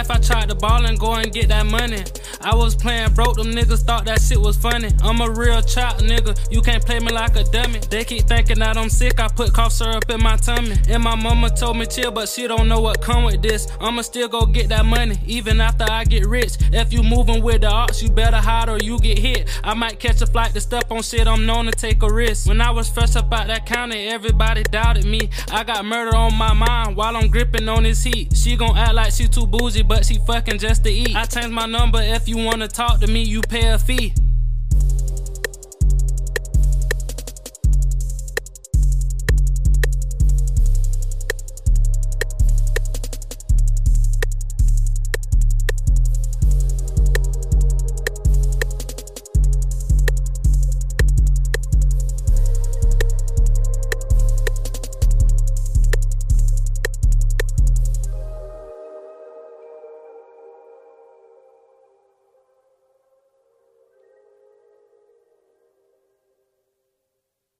life, I tried to ball and go and get that money. I was playing broke, them niggas thought that shit was funny. I'm a real child nigga, you can't play me like a dummy. They keep thinking that I'm sick, I put cough syrup in my tummy. And my mama told me chill, but she don't know what come with this. I'ma still go get that money, even after I get rich. If you moving with the ops, you better hide or you get hit. I might catch a flight to step on shit, I'm known to take a risk. When I was fresh up out that county, everybody doubted me. I got murder on my mind while I'm gripping on this heat. She gon' act like she too bougie, but she fucking just to eat. I changed my number, if you wanna talk to me, you pay a fee.